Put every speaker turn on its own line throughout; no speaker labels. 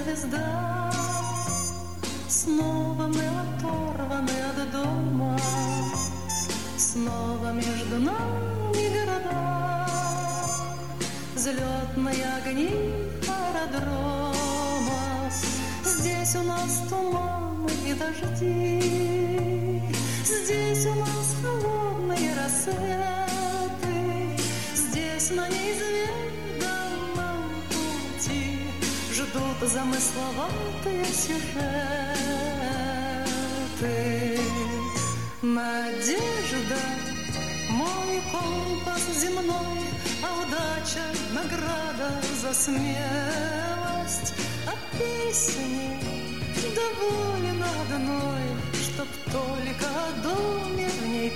звезда. Снова мы оторваны от дома, снова между нами города, взлетные огни аэродрома. Здесь у нас туманы и дожди, здесь у нас холодные рассветы, здесь на неизведанном пути ждут замысловатые сюжеты. Надежда, мой компас земной, а удача — награда за смелость. А песни доволен одной, чтоб только о доме в ней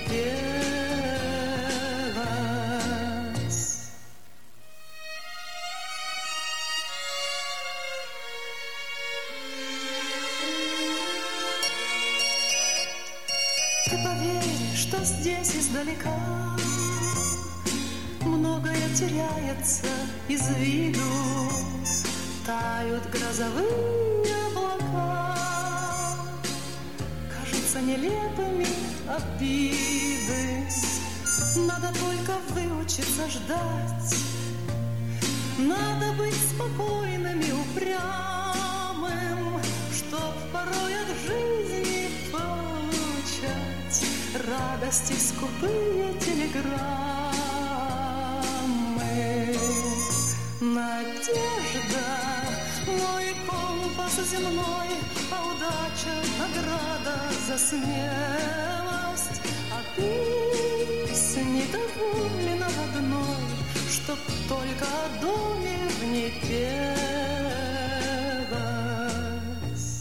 пелось. Ты поверь, что здесь издалека многое теряется из виду, тают грозовые облака, кажутся нелепыми обиды. Надо только выучиться ждать, надо быть спокойным и упрямым, чтоб порой от жизни получать радости скупые телеграммы. Надежда, мой компас земной, а удача — награда за смелость. А песни довольно одной, чтоб только о доме в ней пелось.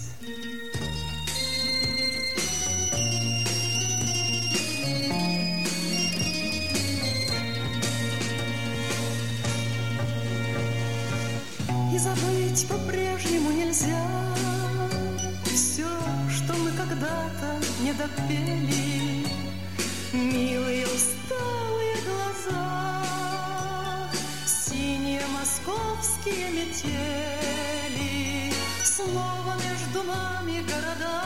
И забыть по-прежнему нельзя все, что мы когда-то не допели. Милые усталые глаза, синие московские метели, снова между нами города.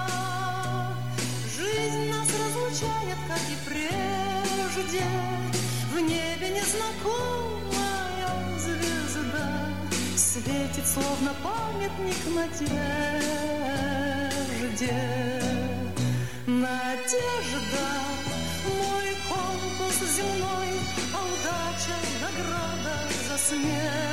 Жизнь нас разлучает, как и прежде, в небе незнакомая звезда светит, словно памятник надежде. Надежда, мой компас земной, а удача — награда за смерть.